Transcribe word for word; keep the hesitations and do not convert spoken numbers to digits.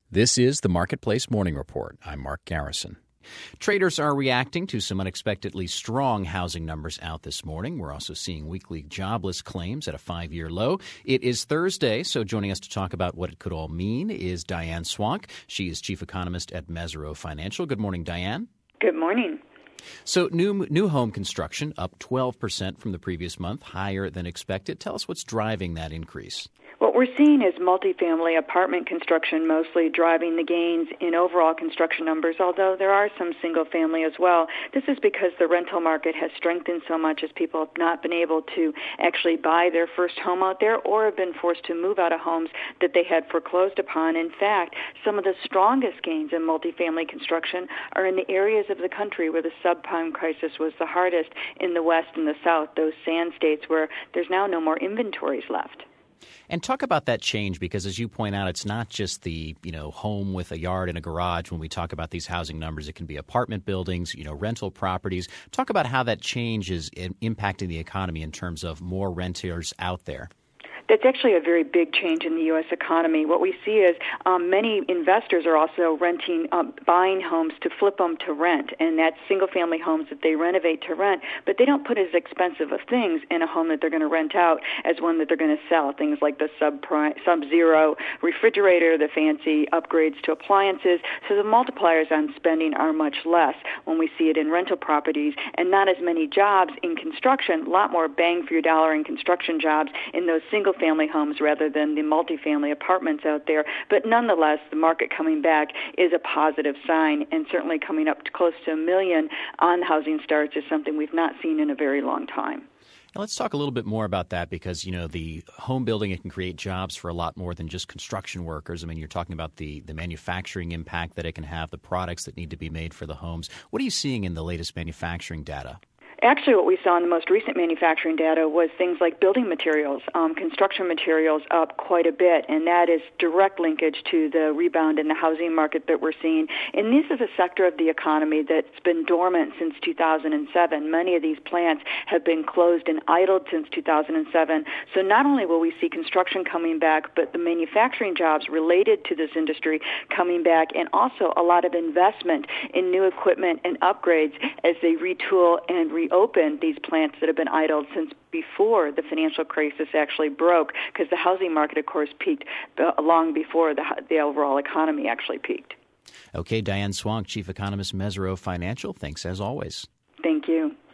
This is the Marketplace Morning Report. I'm Mark Garrison. Traders are reacting to some unexpectedly strong housing numbers out this morning. We're also seeing weekly jobless claims at a five-year low. It is Thursday, so joining us to talk about what it could all mean is Diane Swonk. She is chief economist at Mesirow Financial. Good morning, Diane. Good morning. So new new home construction up twelve percent from the previous month, higher than expected. Tell us what's driving that increase. What we're seeing is multifamily apartment construction mostly driving the gains in overall construction numbers, although there are some single-family as well. This is because the rental market has strengthened so much as people have not been able to actually buy their first home out there or have been forced to move out of homes that they had foreclosed upon. In fact, some of the strongest gains in multifamily construction are in the areas of the country where the subprime crisis was the hardest, in the West and the South, those sand states where there's now no more inventories left. And talk about that change, because as you point out, it's not just the, you know, home with a yard and a garage. When we talk about these housing numbers, it can be apartment buildings, you know, rental properties. Talk about how that change is impacting the economy in terms of more renters out there. That's actually a very big change in the U S economy. What we see is um, many investors are also renting, um, buying homes to flip them to rent, and that's single-family homes that they renovate to rent, but they don't put as expensive of things in a home that they're going to rent out as one that they're going to sell, things like the sub-prime, sub-zero refrigerator, the fancy upgrades to appliances. So the multipliers on spending are much less when we see it in rental properties, and not as many jobs in construction, a lot more bang for your dollar in construction jobs in those single family homes rather than the multifamily apartments out there. But nonetheless, the market coming back is a positive sign, and certainly coming up to close to a million on housing starts is something we've not seen in a very long time. Now let's talk a little bit more about that, because, you know, the home building, it can create jobs for a lot more than just construction workers. I mean, you're talking about the, the manufacturing impact that it can have, the products that need to be made for the homes. What are you seeing in the latest manufacturing data? Actually, what we saw in the most recent manufacturing data was things like building materials, um, construction materials up quite a bit, and that is direct linkage to the rebound in the housing market that we're seeing. And this is a sector of the economy that's been dormant since two thousand seven. Many of these plants have been closed and idled since two thousand seven. So not only will we see construction coming back, but the manufacturing jobs related to this industry coming back, and also a lot of investment in new equipment and upgrades as they retool and re open these plants that have been idled since before the financial crisis actually broke, because the housing market, of course, peaked long before the, the overall economy actually peaked. Okay, Diane Swonk, chief economist, Mesirow Financial. Thanks as always. Thank you.